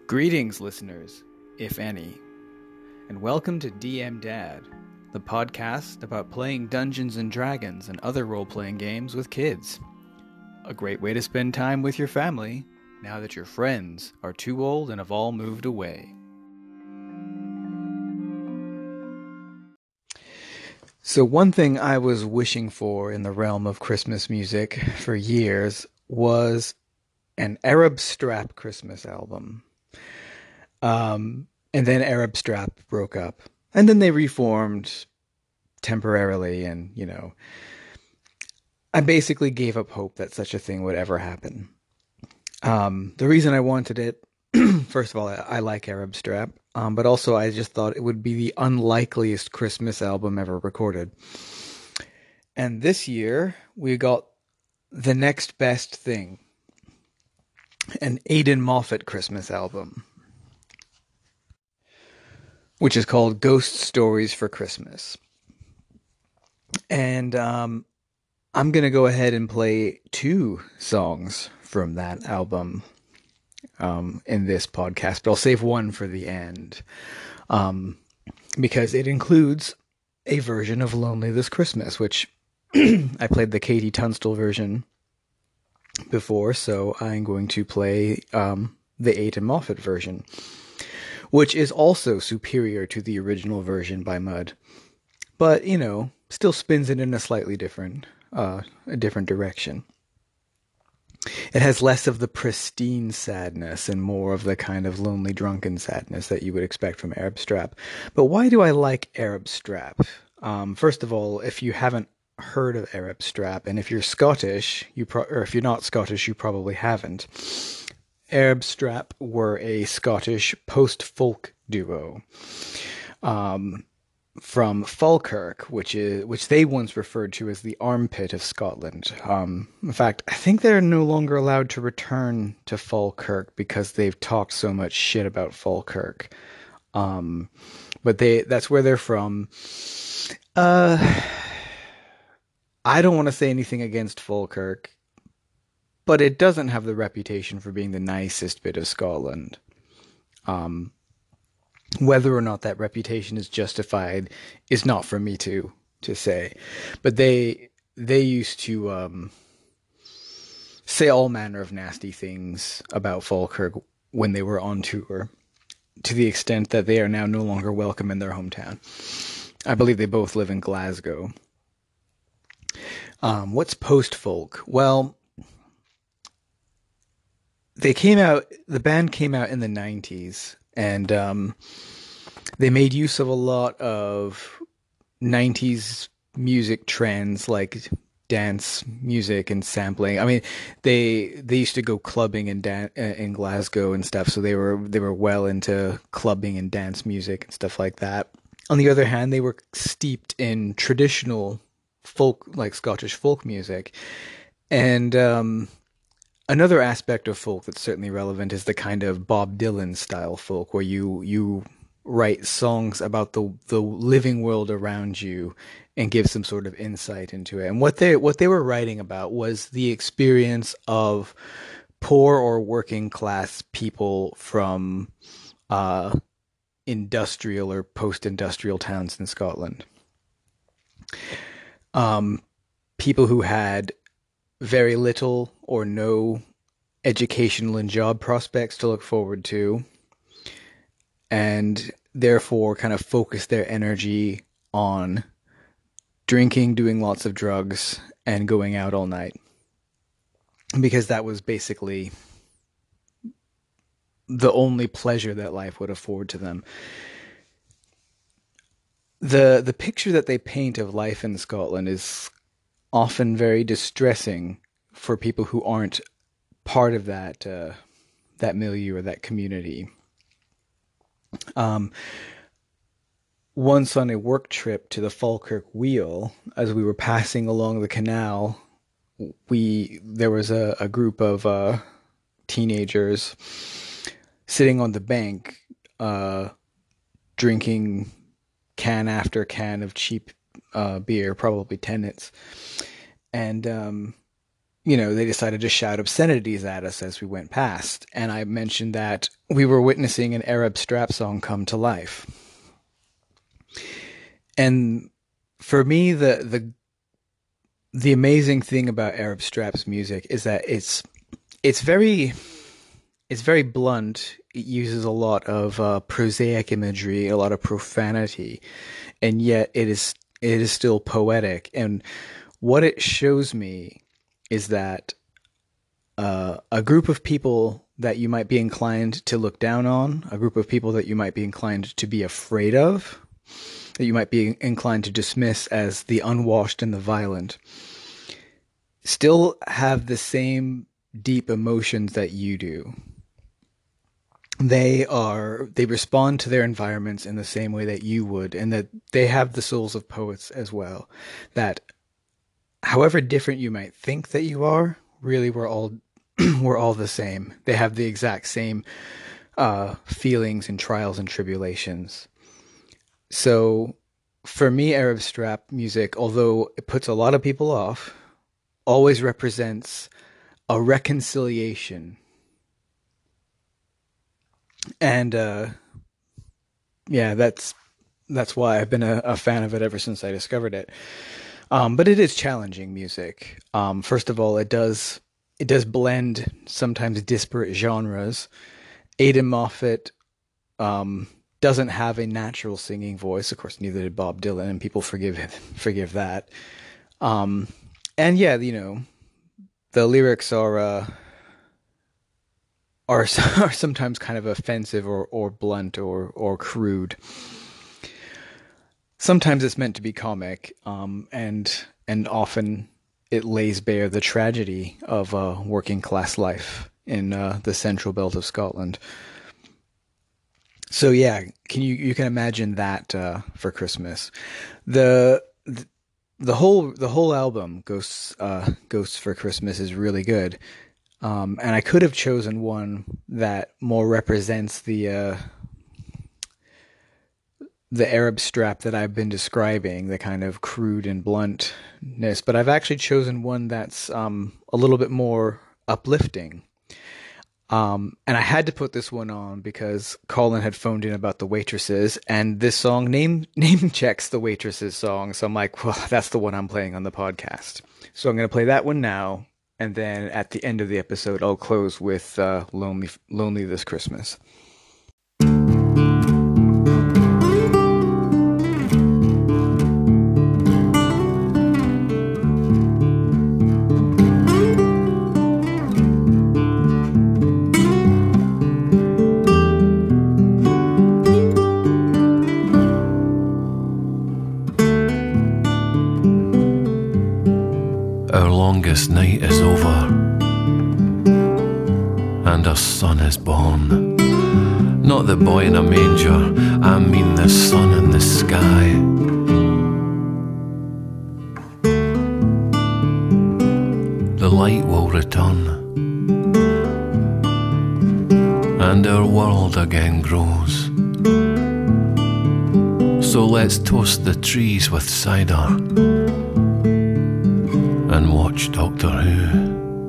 Greetings, listeners, if any, and welcome to DM Dad, the podcast about playing Dungeons and Dragons and other role-playing games with kids. A great way to spend time with your family now that your friends are too old and have all moved away. So one thing I was wishing for in the realm of Christmas music for years was an Arab Strap Christmas album. And then Arab Strap broke up. And then they reformed temporarily, and, I basically gave up hope that such a thing would ever happen. The reason I wanted it, first of all, I like Arab Strap, but also I just thought it would be the unlikeliest Christmas album ever recorded. And this year, we got the next best thing, an Aidan Moffat Christmas album, which is called Ghost Stories for Christmas. And I'm going to go ahead and play two songs from that album in this podcast, but I'll save one for the end because it includes a version of Lonely This Christmas, which I played the Katie Tunstall version before, so I'm going to play the Aidan Moffat version, which is also superior to the original version by Mud, but, still spins it in a slightly different direction. It has less of the pristine sadness and more of the kind of lonely, drunken sadness that you would expect from Arab Strap. But why do I like Arab Strap? First of all, if you haven't heard of Arab Strap, and if you're Scottish, or if you're not Scottish, you probably haven't. Arab Strap were a Scottish post-folk duo from Falkirk, which they once referred to as the armpit of Scotland. In fact, I think they're no longer allowed to return to Falkirk because they've talked so much shit about Falkirk. But that's where they're from. I don't want to say anything against Falkirk, but it doesn't have the reputation for being the nicest bit of Scotland. Whether or not that reputation is justified is not for me to say. But they used to say all manner of nasty things about Falkirk when they were on tour, to the extent that they are now no longer welcome in their hometown. I believe they both live in Glasgow. What's post-folk? Well, the band came out in the 90s, and they made use of a lot of 90s music trends like dance music and sampling. I mean, they used to go clubbing in Glasgow and stuff, so they were well into clubbing and dance music and stuff like that. On the other hand, they were steeped in traditional folk, like Scottish folk music. And another aspect of folk that's certainly relevant is the kind of Bob Dylan style folk, where you write songs about the living world around you and give some sort of insight into it. And what they were writing about was the experience of poor or working class people from industrial or post-industrial towns in Scotland. People who had very little or no educational and job prospects to look forward to, and therefore kind of focus their energy on drinking, doing lots of drugs, and going out all night. Because that was basically the only pleasure that life would afford to them. The picture that they paint of life in Scotland is often very distressing for people who aren't part of that milieu or that community. Once on a work trip to the Falkirk Wheel, as we were passing along the canal, there was a group of teenagers sitting on the bank, drinking can after can of cheap beer, probably Tennent's, and they decided to shout obscenities at us as we went past. And I mentioned that we were witnessing an Arab Strap song come to life. And for me, the amazing thing about Arab Strap's music is that it's very blunt. It uses a lot of prosaic imagery, a lot of profanity, and yet it is still poetic. And what it shows me is that a group of people that you might be inclined to look down on, a group of people that you might be inclined to be afraid of, that you might be inclined to dismiss as the unwashed and the violent, still have the same deep emotions that you do. They respond to their environments in the same way that you would, and that they have the souls of poets as well. That however different you might think that you are, really we're all we're all the same. They have the exact same feelings and trials and tribulations. So for me, Arab Strap music, although it puts a lot of people off, always represents a reconciliation. And yeah, that's why I've been a fan of it ever since I discovered it. But it is challenging music. First of all, it does blend sometimes disparate genres. Aidan Moffat doesn't have a natural singing voice. Of course, neither did Bob Dylan, and people forgive that. And yeah, the lyrics are sometimes kind of offensive or blunt or crude. Sometimes it's meant to be comic, and often it lays bare the tragedy of working class life in the central belt of Scotland. So yeah, you can imagine that for Christmas. The whole album, Ghosts for Christmas, is really good. And I could have chosen one that more represents the Arab Strap that I've been describing, the kind of crude and bluntness, but I've actually chosen one that's a little bit more uplifting. And I had to put this one on because Colin had phoned in about The Waitresses, and this song name checks The Waitresses song, so I'm like, well, that's the one I'm playing on the podcast. So I'm going to play that one now, and then at the end of the episode, I'll close with Lonely This Christmas. Our longest night is over, and our son is born. Not the boy in a manger, I mean the sun in the sky. The light will return, and our world again grows. So let's toast the trees with cider and watch Doctor Who.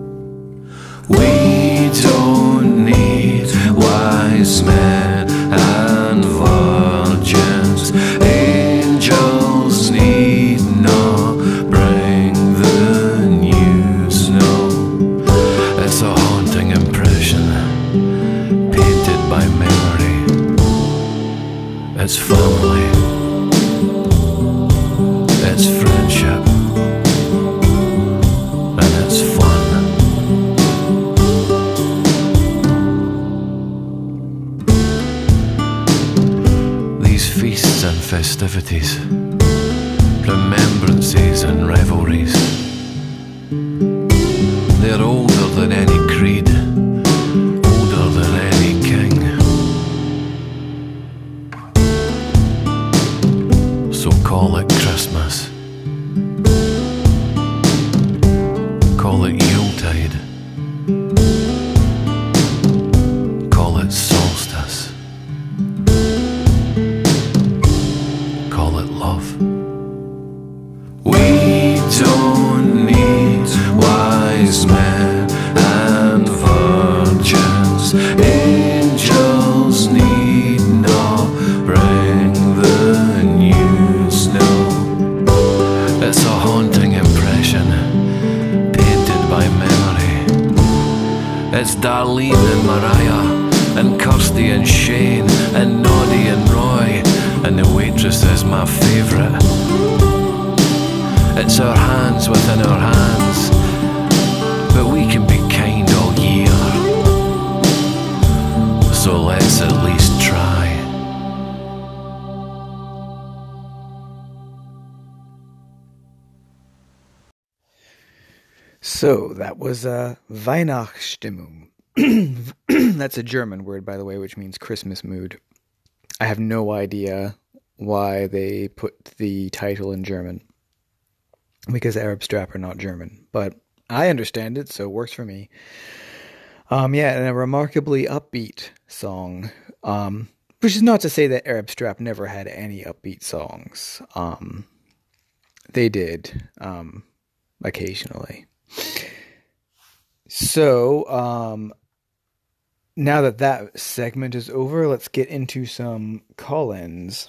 We don't need wise men and virgins. Angels need not bring the news. No, it's a haunting impression painted by memory. It's family, it's friendship, and festivities, remembrances and revelries. They're older than any creed, older than any king. So call it Christmas, call it Yuletide, call it solstice, call it love. We don't need wise wise men and virgins, angels need not bring the new snow. It's a haunting impression, painted by memory. It's Darlene and Mariah, and Kirsty and Shane, and Noddy and Roy, and the waitress is my favourite. It's our hands within our hands, but we can be kind all year, so let's at least try. So that was Weihnachtsstimmung. That's a German word, by the way, which means Christmas mood. I have no idea why they put the title in German, because Arab Strap are not German, but I understand it, so it works for me. Yeah, and a remarkably upbeat song, which is not to say that Arab Strap never had any upbeat songs. They did, occasionally. So, now that that segment is over, let's get into some call-ins.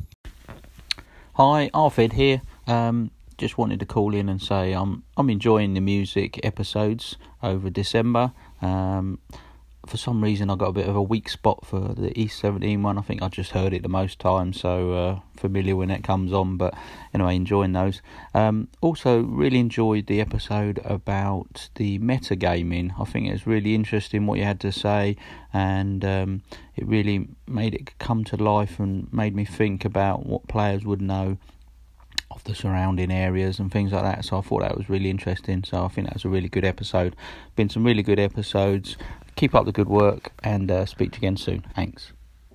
Hi, Arvid here. Just wanted to call in and say I'm enjoying the music episodes over December. For some reason I got a bit of a weak spot for the East 17 one. I think I just heard it the most time, so familiar when it comes on. But anyway, enjoying those. Also really enjoyed the episode about the metagaming. I think it's really interesting what you had to say, and it really made it come to life and made me think about what players would know of the surrounding areas and things like that. So I thought that was really interesting. So I think that was a really good episode. Been some really good episodes. Keep up the good work, and speak to you again soon. Thanks.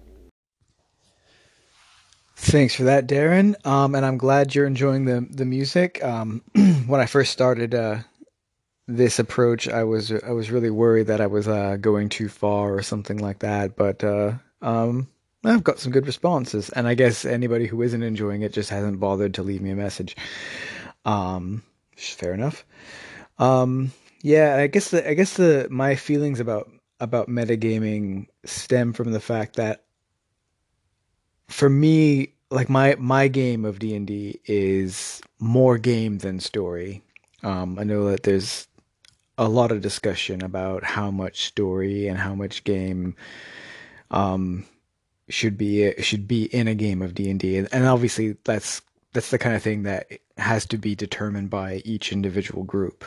Thanks for that, Darren. And I'm glad you're enjoying the music. When I first started this approach, I was really worried that I was going too far or something like that. But I've got some good responses, and I guess anybody who isn't enjoying it just hasn't bothered to leave me a message. Fair enough. Yeah, I guess my feelings about metagaming stem from the fact that, for me, like my game of D&D is more game than story. I know that there's a lot of discussion about how much story and how much game should be in a game of D&D, and obviously that's the kind of thing that has to be determined by each individual group.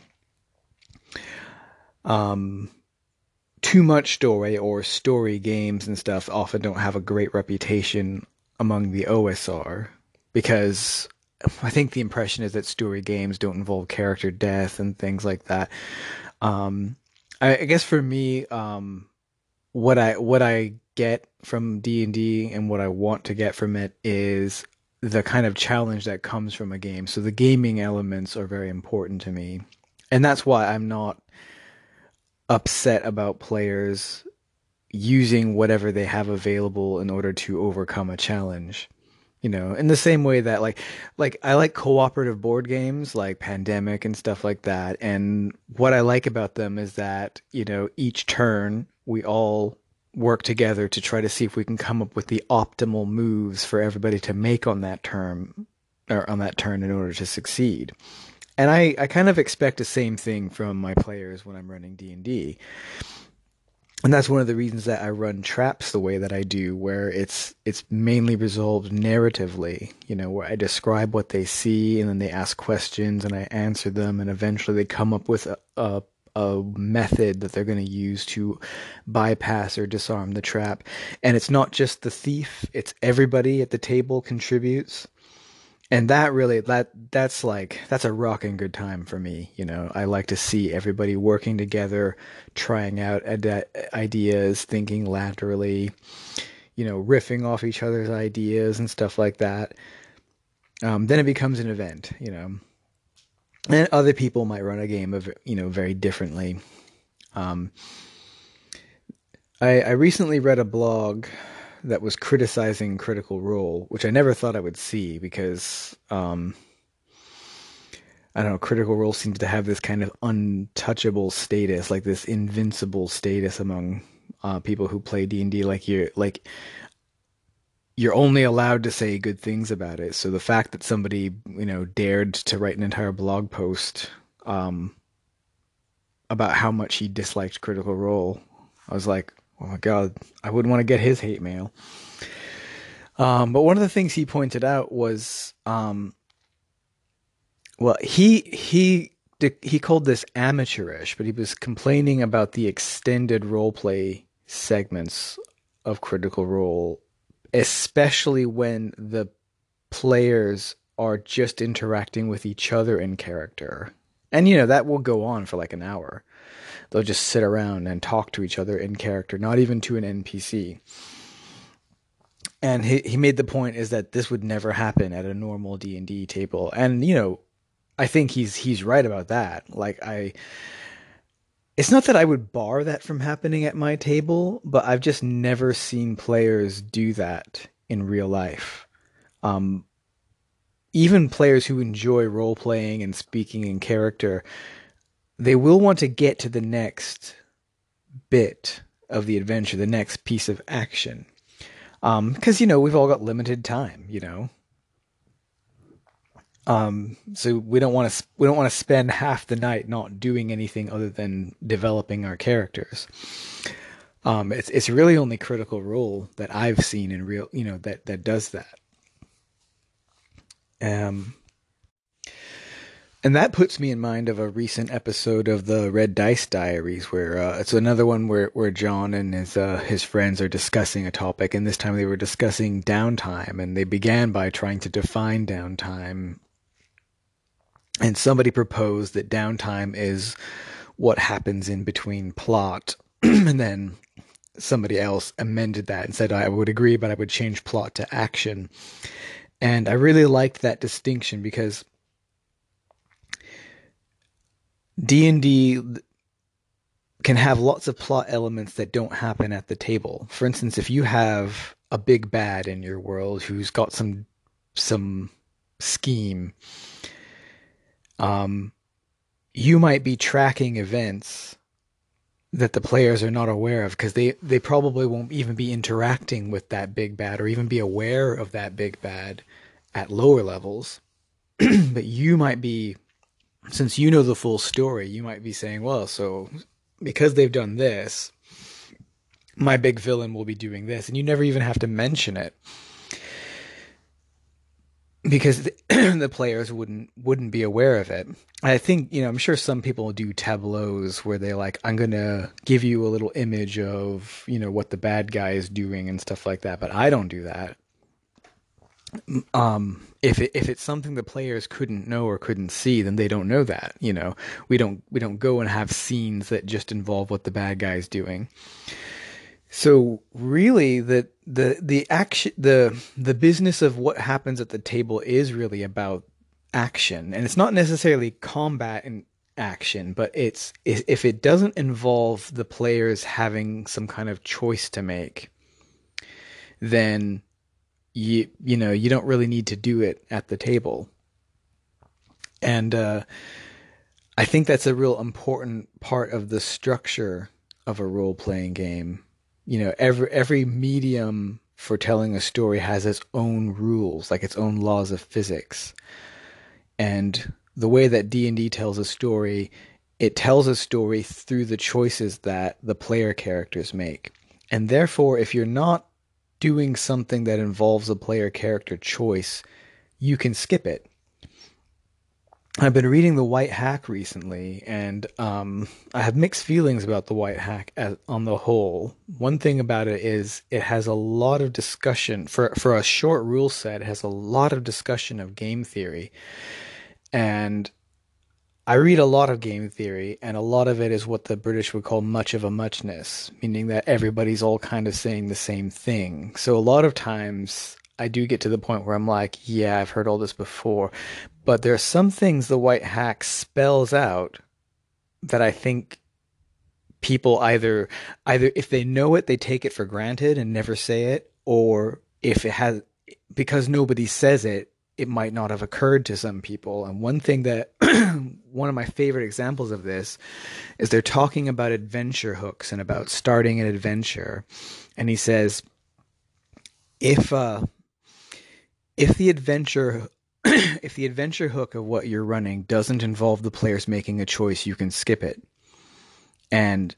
Too much story or story games and stuff often don't have a great reputation among the OSR, because I think the impression is that story games don't involve character death and things like that. I guess for me, what I get from D&D and what I want to get from it is the kind of challenge that comes from a game. So the gaming elements are very important to me, and that's why I'm not upset about players using whatever they have available in order to overcome a challenge. You know, in the same way that like I like cooperative board games like Pandemic and stuff like that. And what I like about them is that, you know, each turn we all work together to try to see if we can come up with the optimal moves for everybody to make on that turn in order to succeed. And I kind of expect the same thing from my players when I'm running D&D. And that's one of the reasons that I run traps the way that I do, where it's mainly resolved narratively, you know, where I describe what they see and then they ask questions and I answer them, and eventually they come up with a method that they're going to use to bypass or disarm the trap. And it's not just the thief, it's everybody at the table contributes. And that really, that's a rocking good time for me. You know, I like to see everybody working together, trying out ideas, thinking laterally, you know, riffing off each other's ideas and stuff like that. Then it becomes an event, you know. And other people might run a game of, you know, very differently. I recently read a blog that was criticizing Critical Role, which I never thought I would see, because I I don't know, Critical Role seems to have this kind of untouchable status, like this invincible status among people who play D&D. You're only allowed to say good things about it. So the fact that somebody, dared to write an entire blog post um, about how much he disliked Critical Role, I was like, oh my God, I wouldn't want to get his hate mail. But one of the things he pointed out was, well, he called this amateurish, but he was complaining about the extended role play segments of Critical Role, especially when the players are just interacting with each other in character. And that will go on for like an hour. They'll just sit around and talk to each other in character, not even to an NPC. And he made the point is that this would never happen at a normal D&D table. And I think he's right about that. It's not that I would bar that from happening at my table, but I've just never seen players do that in real life. Even players who enjoy role playing and speaking in character, they will want to get to the next bit of the adventure, the next piece of action. Because we've all got limited time, so we don't want to spend half the night not doing anything other than developing our characters. It's really only Critical Role that I've seen in real, that does that. And that puts me in mind of a recent episode of the Red Dice Diaries, where it's another one where John and his friends are discussing a topic, and this time they were discussing downtime, and they began by trying to define downtime. And somebody proposed that downtime is what happens in between plot, and then somebody else amended that and said, I would agree, but I would change plot to action. And I really liked that distinction because D&D can have lots of plot elements that don't happen at the table. For instance, if you have a big bad in your world who's got some scheme, you might be tracking events that the players are not aware of because they probably won't even be interacting with that big bad or even be aware of that big bad at lower levels. But you might be, since you know the full story, you might be saying, well, so because they've done this, my big villain will be doing this. And you never even have to mention it because the players wouldn't be aware of it. I think, I'm sure some people do tableaus where they like, I'm going to give you a little image of, what the bad guy is doing and stuff like that. But I don't do that. If it's something the players couldn't know or couldn't see, then they don't know that. We don't go and have scenes that just involve what the bad guy is doing. So really, the action, the business of what happens at the table is really about action, and it's not necessarily combat and action, but if it doesn't involve the players having some kind of choice to make, then you don't really need to do it at the table. And I think that's a real important part of the structure of a role-playing game. Every medium for telling a story has its own rules, like its own laws of physics. And the way that D&D tells a story, it tells a story through the choices that the player characters make. And therefore, if you're not doing something that involves a player character choice, you can skip it. I've been reading The White Hack recently, and I have mixed feelings about The White Hack on the whole. One thing about it is it has a lot of discussion. For a short rule set, it has a lot of discussion of game theory. And I read a lot of game theory, and a lot of it is what the British would call much of a muchness, meaning that everybody's all kind of saying the same thing. So a lot of times I do get to the point where I'm like, yeah, I've heard all this before. But there are some things the White Hack spells out that I think people either if they know it, they take it for granted and never say it, or if it has, because nobody says it, it might not have occurred to some people. And one thing that one of my favorite examples of this is they're talking about adventure hooks and about starting an adventure. And he says, if if the adventure if the adventure hook of what you're running doesn't involve the players making a choice, you can skip it. And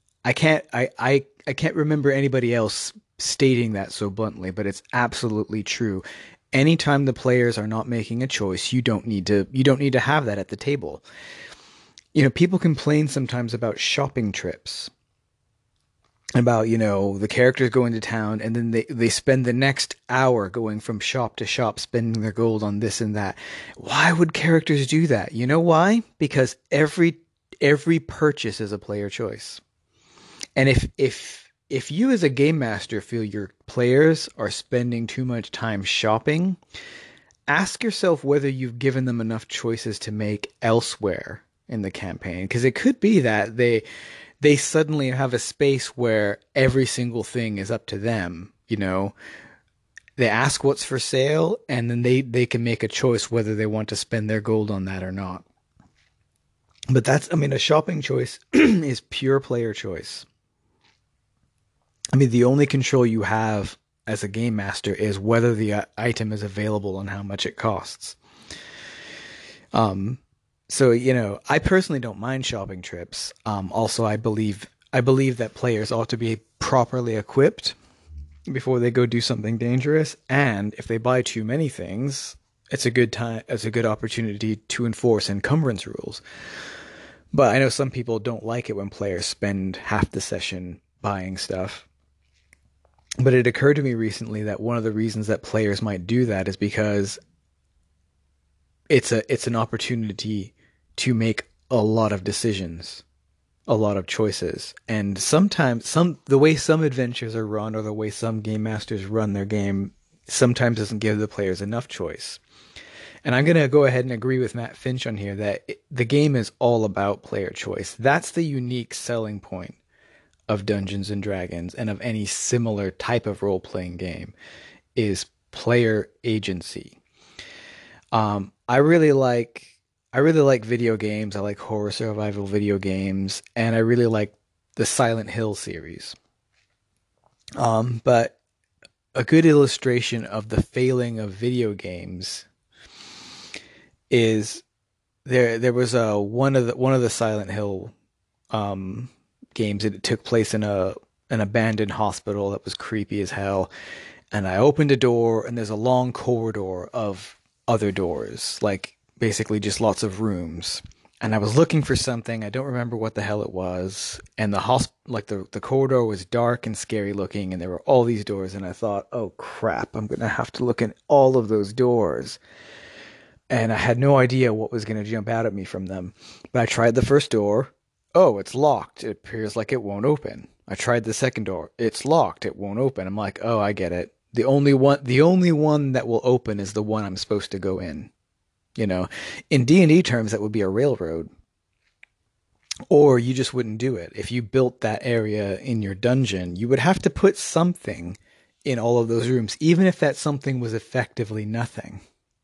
I can't remember anybody else stating that so bluntly, but it's absolutely true. Anytime the players are not making a choice, you don't need to have that at the table. You know, people complain sometimes about shopping trips, about, you know, the characters going to town and then they spend the next hour going from shop to shop spending their gold on this and that. Why would characters do that? You know why? Because every purchase is a player choice. And if you as a game master feel your players are spending too much time shopping, ask yourself whether you've given them enough choices to make elsewhere in the campaign, because it could be that they suddenly have a space where every single thing is up to them, you know. They ask what's for sale and then they can make a choice whether they want to spend their gold on that or not. But that's, I mean, a shopping choice is pure player choice. I mean, the only control you have as a game master is whether the item is available and how much it costs. So, you know, I personally don't mind shopping trips. Also, I believe that players ought to be properly equipped before they go do something dangerous. And if they buy too many things, it's a good time, it's a good opportunity to enforce encumbrance rules. But I know some people don't like it when players spend half the session buying stuff. But it occurred to me recently that one of the reasons that players might do that is because it's an opportunity to make a lot of decisions, a lot of choices. And sometimes the way some adventures are run or the way some game masters run their game sometimes doesn't give the players enough choice. And I'm going to go ahead and agree with Matt Finch on here that the game is all about player choice. That's the unique selling point of Dungeons and Dragons and of any similar type of role-playing game is player agency. I really like video games. I like horror survival video games, and I really like the Silent Hill series. But a good illustration of the failing of video games is there was one of the Silent Hill games. It took place in an abandoned hospital that was creepy as hell. And I opened a door, and there's a long corridor of other doors, like basically just lots of rooms. And I was looking for something. I don't remember what the hell it was. And the corridor was dark and scary looking, and there were all these doors. And I thought, oh crap, I'm gonna have to look in all of those doors. And I had no idea what was gonna jump out at me from them. But I tried the first door. Oh, it's locked. It appears like it won't open. I tried the second door. It's locked. It won't open. I'm like, oh, I get it. The only one that will open is the one I'm supposed to go in. You know, in D&D terms, that would be a railroad. Or you just wouldn't do it. If you built that area in your dungeon, you would have to put something in all of those rooms, even if that something was effectively nothing.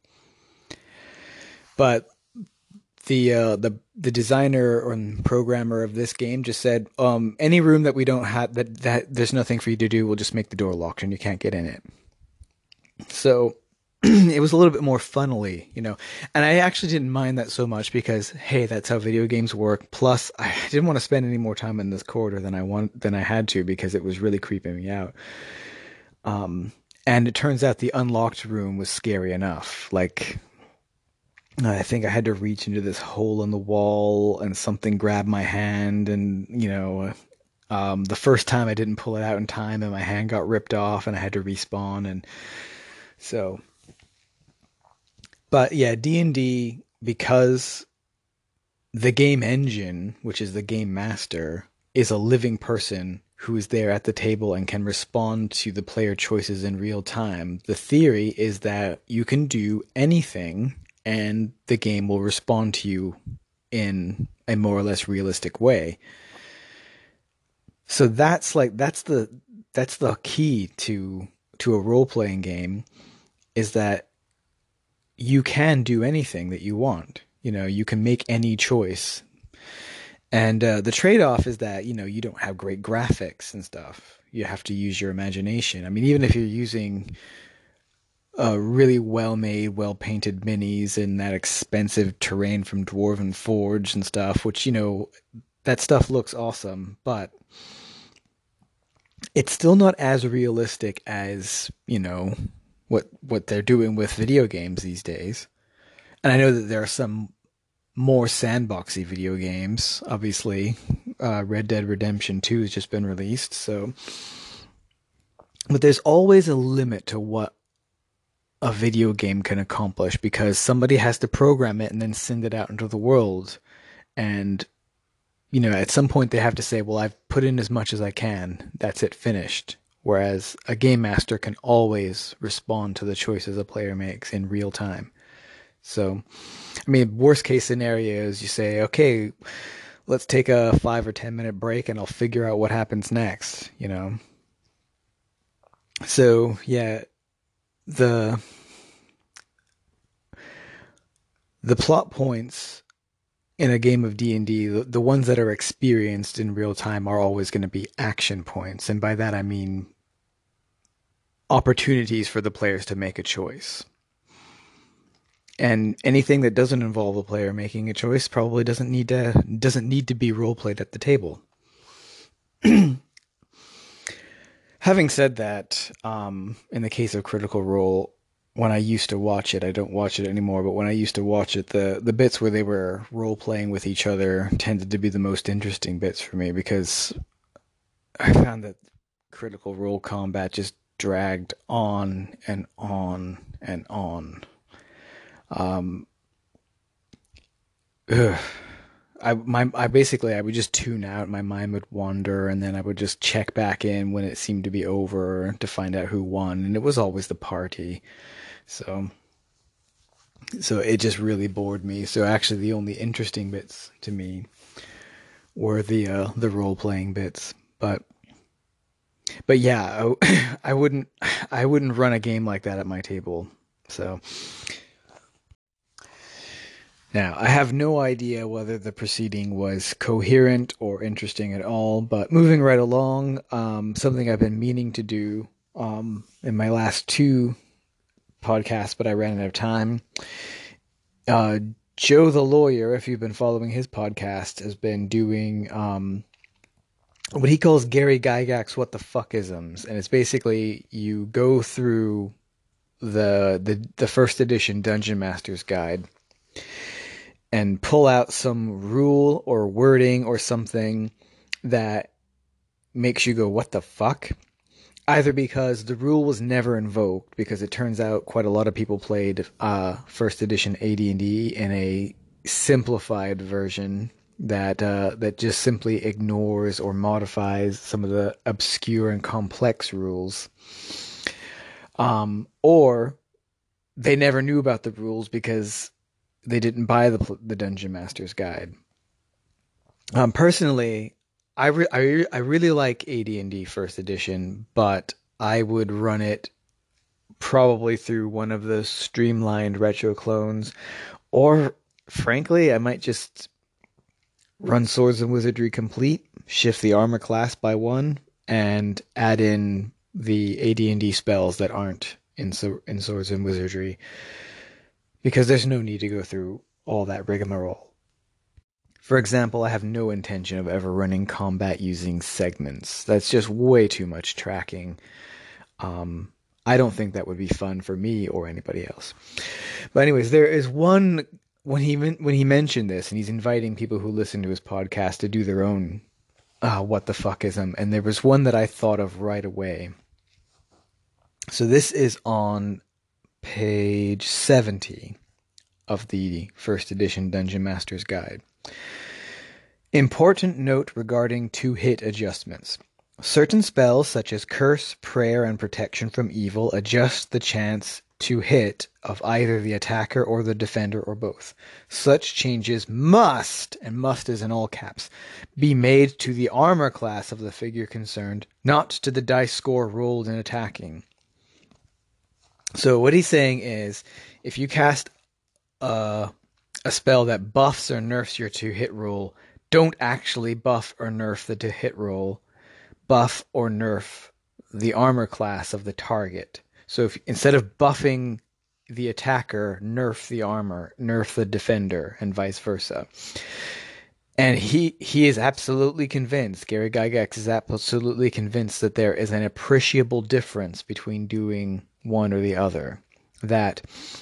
But the designer or programmer of this game just said, any room that we don't have that there's nothing for you to do, we'll just make the door locked and you can't get in it. So it was a little bit more funnily, you know. And I actually didn't mind that so much because, hey, that's how video games work. Plus, I didn't want to spend any more time in this corridor than I had to because it was really creeping me out. And it turns out the unlocked room was scary enough. Like, I think I had to reach into this hole in the wall and something grabbed my hand, and, you know, the first time I didn't pull it out in time and my hand got ripped off and I had to respawn. And so, but yeah, D&D, because the game engine, which is the game master, is a living person who is there at the table and can respond to the player choices in real time. The theory is that you can do anything and the game will respond to you in a more or less realistic way. So that's the key to a role-playing game, is that you can do anything that you want. You can make any choice. And the trade-off is that, you don't have great graphics and stuff. You have to use your imagination. I mean, even if you're using really well-made, well-painted minis and that expensive terrain from Dwarven Forge and stuff, which, that stuff looks awesome, but it's still not as realistic as, what they're doing with video games these days. And I know that there are some more sandboxy video games. Obviously, Red Dead Redemption 2 has just been released, so but there's always a limit to what a video game can accomplish because somebody has to program it and then send it out into the world. And at some point they have to say, well, I've put in as much as I can. That's it, finished. Whereas a game master can always respond to the choices a player makes in real time. So, I mean, worst case scenario is you say, okay, let's take a 5 or 10 minute break and I'll figure out what happens next, So, yeah, the plot points in a game of D&D, the ones that are experienced in real time are always going to be action points. And by that I mean opportunities for the players to make a choice. And anything that doesn't involve a player making a choice probably doesn't need to be role played at the table. Having said that, in the case of Critical Role, when I used to watch it, I don't watch it anymore, but when I used to watch it, the bits where they were role playing with each other tended to be the most interesting bits for me because I found that Critical Role combat just dragged on and on and on. I would just tune out. My mind would wander, and then I would just check back in when it seemed to be over to find out who won, and it was always the party. So it just really bored me. So actually, the only interesting bits to me were the role playing bits. But yeah, I wouldn't run a game like that at my table. So. Now, I have no idea whether the proceeding was coherent or interesting at all, but moving right along, something I've been meaning to do in my last 2 podcasts, but I ran out of time. Joe the Lawyer, if you've been following his podcast, has been doing what he calls Gary Gygax's What the Fuckisms, and it's basically you go through the first edition Dungeon Master's Guide and pull out some rule or wording or something that makes you go, what the fuck? Either because the rule was never invoked, because it turns out quite a lot of people played first edition AD&D in a simplified version that just simply ignores or modifies some of the obscure and complex rules. Or they never knew about the rules because they didn't buy the Dungeon Master's Guide. Personally, I really like AD&D First Edition, but I would run it probably through one of the streamlined retro clones, or frankly, I might just run Swords and Wizardry Complete, shift the armor class by 1, and add in the AD&D spells that aren't in Swords and Wizardry. Because there's no need to go through all that rigmarole. For example, I have no intention of ever running combat using segments. That's just way too much tracking. I don't think that would be fun for me or anybody else. But anyways, there is one, when he mentioned this, and he's inviting people who listen to his podcast to do their own what the fuckism, and there was one that I thought of right away. So this is on page 70 of the first edition Dungeon Master's Guide. Important note regarding 2-hit adjustments. Certain spells such as Curse, Prayer, and Protection from Evil adjust the chance to hit of either the attacker or the defender or both. Such changes must, and must is in all caps, be made to the armor class of the figure concerned, not to the dice score rolled in attacking. So what he's saying is, if you cast a, a spell that buffs or nerfs your two hit roll, don't actually buff or nerf the two hit roll. Buff or nerf the armor class of the target. So if instead of buffing the attacker, nerf the armor, nerf the defender, and vice versa. And he is absolutely convinced, Gary Gygax is absolutely convinced that there is an appreciable difference between doing one or the other. That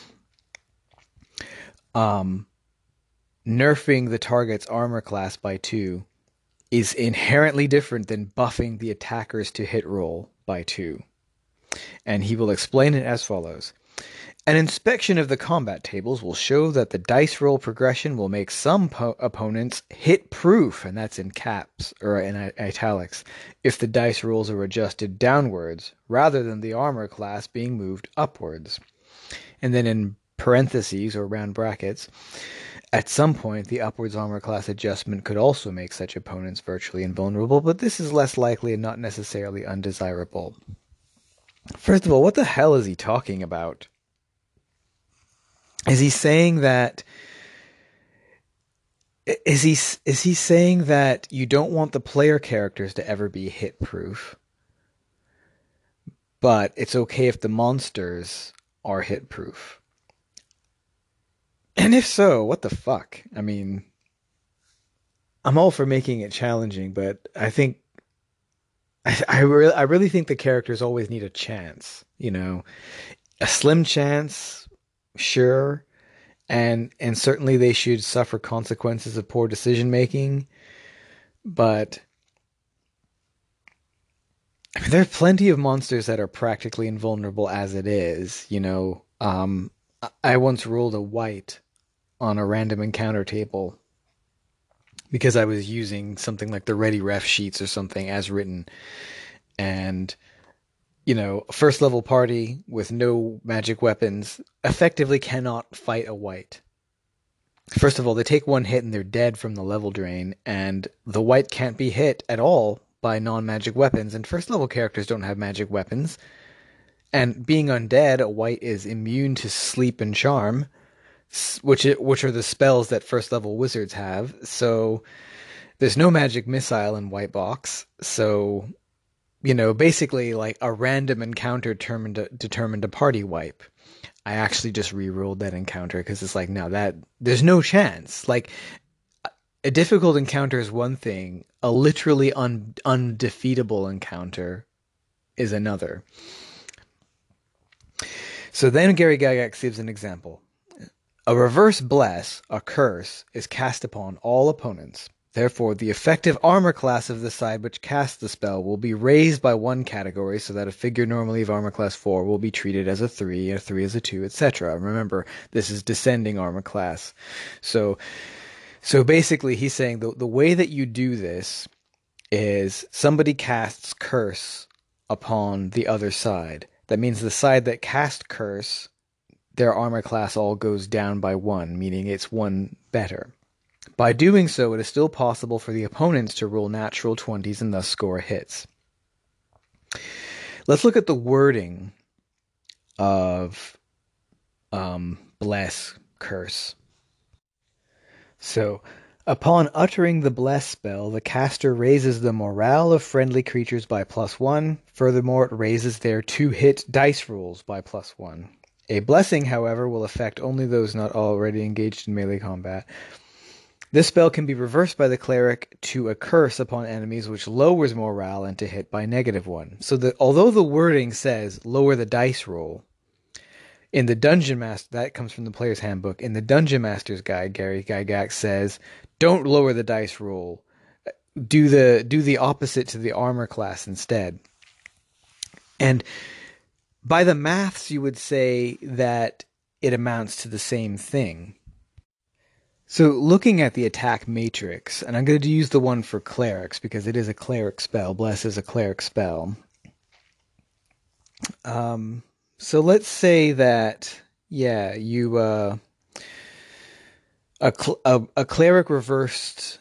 nerfing the target's armor class by 2 is inherently different than buffing the attackers to hit roll by 2. And he will explain it as follows. An inspection of the combat tables will show that the dice roll progression will make some opponents hit proof, and that's in caps or in italics, if the dice rolls are adjusted downwards rather than the armor class being moved upwards. And then in parentheses or round brackets, at some point the upwards armor class adjustment could also make such opponents virtually invulnerable, but this is less likely and not necessarily undesirable. First of all, what the hell is he talking about? Is he saying that you don't want the player characters to ever be hit proof, but it's okay if the monsters are hit proof? And if so, what the fuck? I mean, I'm all for making it challenging, but I think I really think the characters always need a chance, you know, a slim chance, sure, and certainly they should suffer consequences of poor decision making, but I mean, there are plenty of monsters that are practically invulnerable as it is, you know. I once rolled a white on a random encounter table because I was using something like the Ready Ref sheets or something as written, and you know, a first level party with no magic weapons effectively cannot fight a white. First of all, they take one hit and they're dead from the level drain, and the white can't be hit at all by non-magic weapons, and first level characters don't have magic weapons. And being undead, a white is immune to sleep and charm, which are the spells that first level wizards have. So there's no magic missile in white box. So, you know, basically like a random encounter determined a party wipe. I actually just re-rolled that encounter because it's like, no, that there's no chance. Like, a difficult encounter is one thing. A literally undefeatable encounter is another. So then Gary Gygax gives an example. A reverse bless, a curse, is cast upon all opponents. Therefore, the effective armor class of the side which casts the spell will be raised by 1 category, so that a figure normally of armor class 4 will be treated as a 3 as a 2, etc. Remember, this is descending armor class. So basically he's saying the way that you do this is somebody casts curse upon the other side. That means the side that cast curse, their armor class all goes down by 1, meaning it's 1 better. By doing so, it is still possible for the opponents to roll natural 20s and thus score hits. Let's look at the wording of bless, curse. So, upon uttering the bless spell, the caster raises the morale of friendly creatures by +1. Furthermore, it raises their 2-hit dice rolls by +1. A blessing, however, will affect only those not already engaged in melee combat. This spell can be reversed by the cleric to a curse upon enemies, which lowers morale and to hit by -1. So although the wording says lower the dice roll, in the Dungeon Master, that comes from the Player's Handbook. In the Dungeon Master's Guide, Gary Gygax says, don't lower the dice roll. Do the opposite to the armor class instead. And by the maths, you would say that it amounts to the same thing. So looking at the attack matrix, and I'm going to use the one for clerics because it is a cleric spell. Bless is a cleric spell. So let's say that, yeah, you a cleric reversed,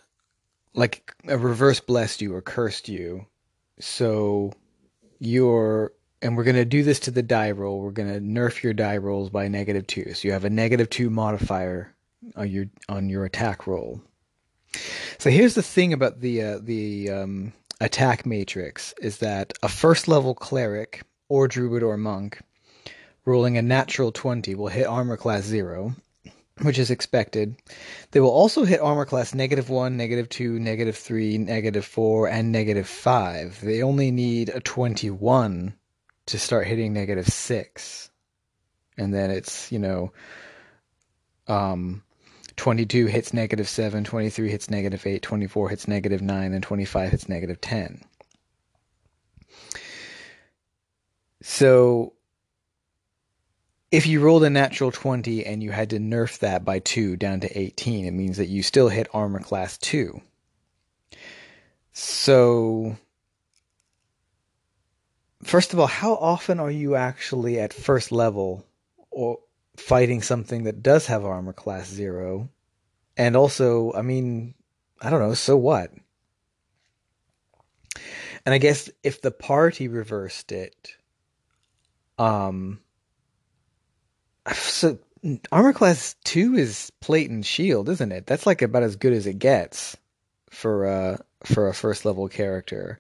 like a reverse blessed you or cursed you. So and we're going to do this to the die roll. We're going to nerf your die rolls by -2. So you have a -2 modifier on your attack roll. So here's the thing about the attack matrix is that a first level cleric or druid or monk rolling a natural 20 will hit armor class 0, which is expected. They will also hit armor class -1, -2, -3, -4, and -5. They only need a 21 to start hitting -6. And then it's, 22 hits -7, 23 hits -8, 24 hits -9, and 25 hits -10. So if you rolled a natural 20 and you had to nerf that by 2 down to 18, it means that you still hit armor class 2. So, first of all, how often are you actually at first level or fighting something that does have armor class 0? And also, I mean, I don't know, so what? And I guess if the party reversed it, so armor class 2 is plate and shield, isn't it? That's like about as good as it gets for a first level character.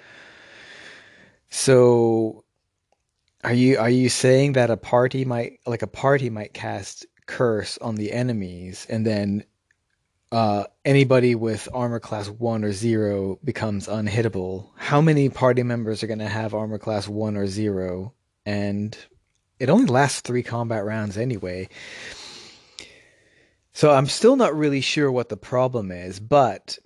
So are you saying that a party might cast curse on the enemies, and then anybody with armor class 1 or 0 becomes unhittable? How many party members are going to have armor class 1 or 0? And it only lasts 3 combat rounds anyway. So I'm still not really sure what the problem is, but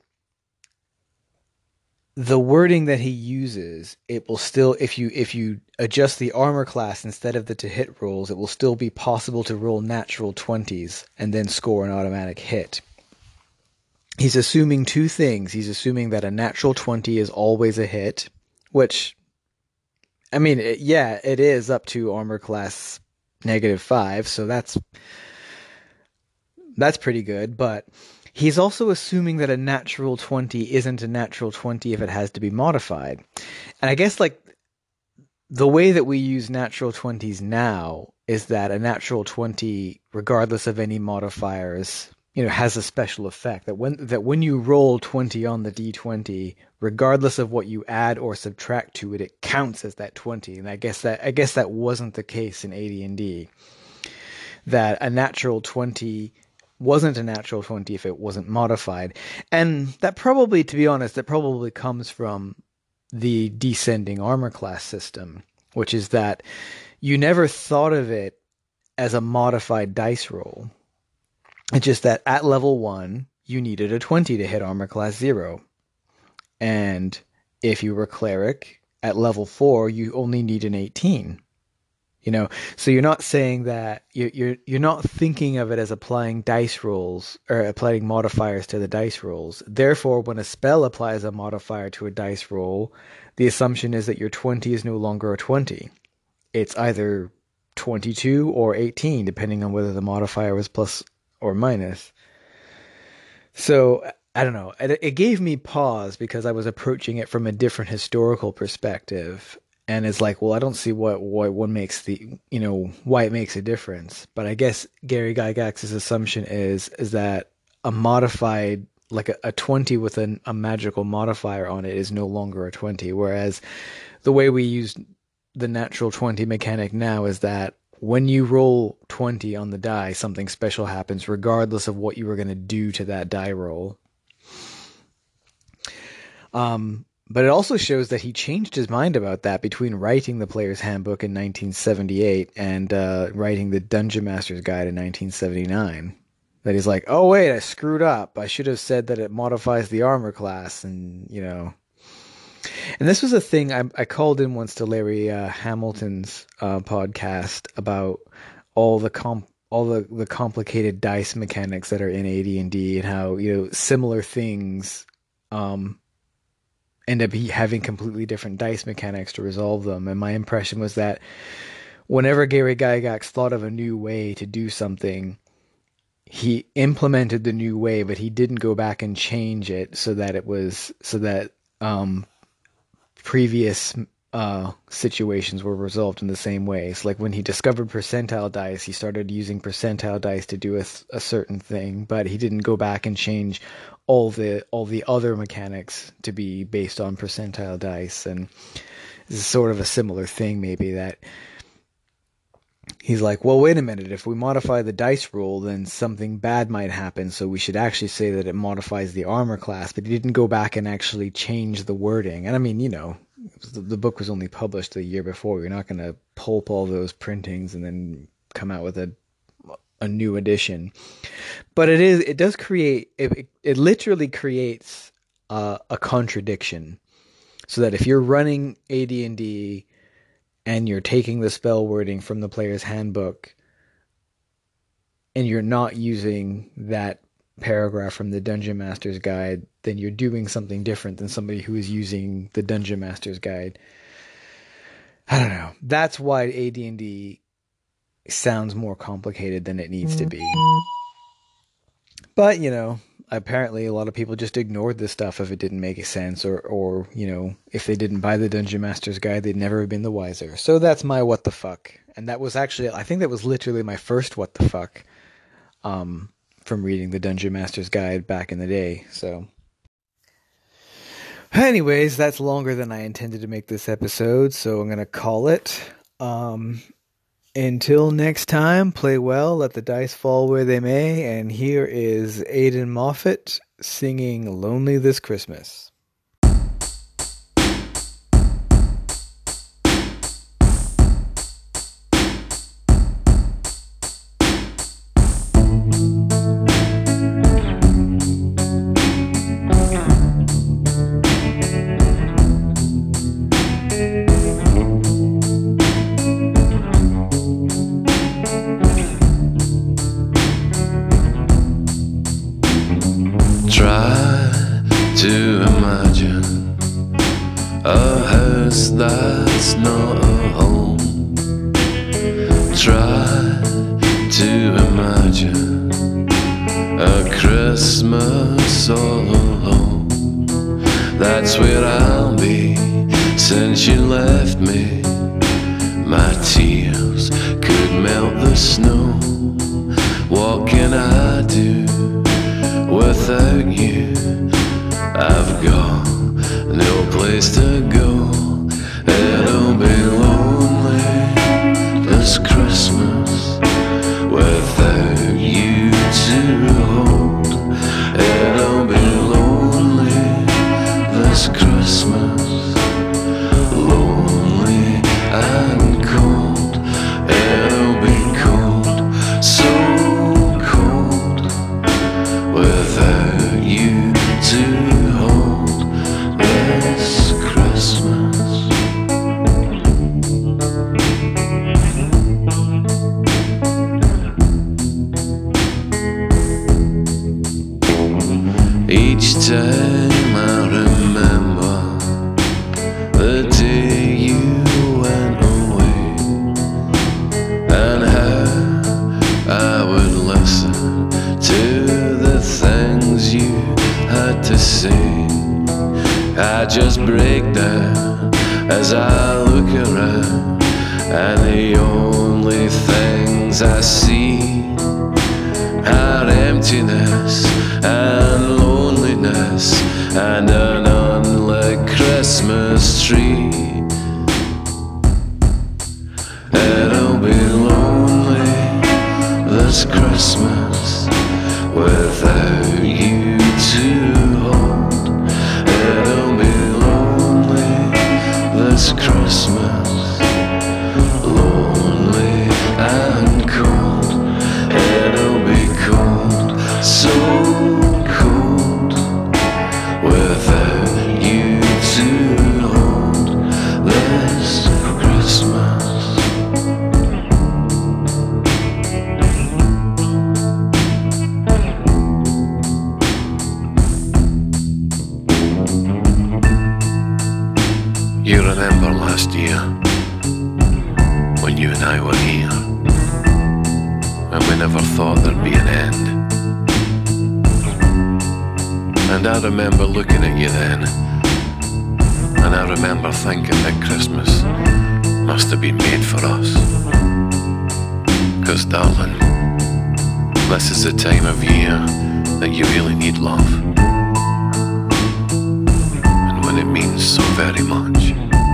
the wording that he uses, it will still, if you adjust the armor class instead of the to hit rolls, it will still be possible to roll natural 20s and then score an automatic hit. He's assuming 2 things. He's assuming that a natural 20 is always a hit, which, I mean, it is up to armor class -5, so that's pretty good, but he's also assuming that a natural 20 isn't a natural 20 if it has to be modified. And I guess, like, the way that we use natural 20s now is that a natural 20, regardless of any modifiers, has a special effect that when you roll 20 on the d20, regardless of what you add or subtract to it, it counts as that 20. And I guess that wasn't the case in AD&D. That a natural 20 wasn't a natural 20 if it wasn't modified. And that probably, to be honest, that probably comes from the descending armor class system, which is that you never thought of it as a modified dice roll. It's just that at level 1, you needed a 20 to hit armor class 0. And if you were cleric, at level 4, you only need an 18. So you're not saying that, you're not thinking of it as applying dice rolls or applying modifiers to the dice rolls. Therefore, when a spell applies a modifier to a dice roll, the assumption is that your 20 is no longer a 20. It's either 22 or 18, depending on whether the modifier was plus or minus. So I don't know. It gave me pause because I was approaching it from a different historical perspective, and it's like, well, I don't see what makes why it makes a difference. But I guess Gary Gygax's assumption is that a modified, like a 20 with a magical modifier on it, is no longer a 20, whereas the way we use the natural 20 mechanic now is that when you roll 20 on the die, something special happens regardless of what you were going to do to that die roll. But it also shows that he changed his mind about that between writing the Player's Handbook in 1978 and writing the Dungeon Master's Guide in 1979. That he's like, oh wait, I screwed up. I should have said that it modifies the armor class, and And this was a thing I called in once to Larry Hamilton's podcast about all the complicated dice mechanics that are in AD&D and how similar things end up having completely different dice mechanics to resolve them. And my impression was that whenever Gary Gygax thought of a new way to do something, he implemented the new way, but he didn't go back and change it so that previous situations were resolved in the same way. So like when he discovered percentile dice, he started using percentile dice to do a certain thing, but he didn't go back and change all the other mechanics to be based on percentile dice. And this is sort of a similar thing, maybe, that he's like, well, wait a minute, if we modify the dice roll, then something bad might happen, so we should actually say that it modifies the armor class. But he didn't go back and actually change the wording. And I mean, the book was only published the year before. You're not going to pulp all those printings and then come out with a new edition. But it does create, it literally creates a contradiction, so that if you're running AD&D and you're taking the spell wording from the player's handbook and you're not using that paragraph from the Dungeon Master's Guide, then you're doing something different than somebody who is using the Dungeon Master's Guide. I don't know. That's why AD&D sounds more complicated than it needs to be. But, apparently a lot of people just ignored this stuff if it didn't make sense, or if they didn't buy the Dungeon Master's Guide, they'd never have been the wiser. So that's my what the fuck. And that was actually, I think that was literally my first what the fuck from reading the Dungeon Master's Guide back in the day. So anyways, that's longer than I intended to make this episode, so I'm going to call it. Until next time, play well, let the dice fall where they may, and here is Aidan Moffat singing Lonely This Christmas. That's not a home. Try to imagine a Christmas all alone. That's where I'll be since you left me. My tears could melt the snow. What can I do without you? I've got no place to go. It'll be lonely this Christmas without you to hold. It'll be lonely this Christmas, lonely and cold. It'll be cold, so cold, without you to hold this Christmas. Each time I remember the day you went away, and how I would listen to the things you had to say. I just break down as I look around, and the only things I see are emptiness and loneliness and an unlit Christmas tree. It'll be lonely this Christmas without you to hold. It'll be lonely this Christmas, lonely and cold. It'll be cold, so cold, without you to hold this Christmas. You remember last year when you and I were here, and we never thought there'd be an end. And I remember looking at you then And I remember thinking that Christmas must have been made for us. 'Cause darling, this is the time of year that you really need love. And when it means so very much.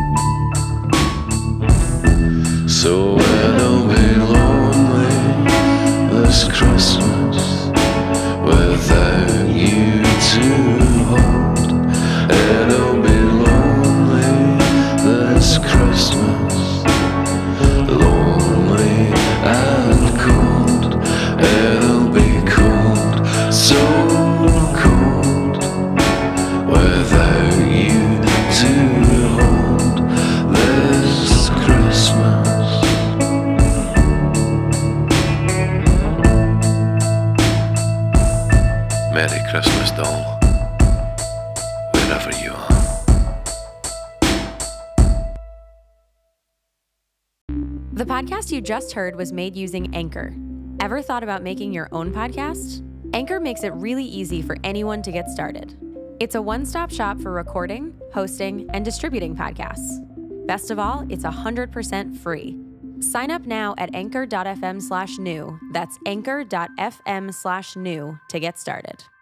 So it'll be lonely this Christmas without you to hold. It'll be lonely this Christmas, lonely and cold. It'll be cold, so cold, without you to hold this Christmas. Merry Christmas, doll, wherever you are. The podcast you just heard was made using Anchor. Ever thought about making your own podcast? Anchor makes it really easy for anyone to get started. It's a one-stop shop for recording, hosting, and distributing podcasts. Best of all, it's 100% free. Sign up now at anchor.fm/new. That's anchor.fm/new to get started.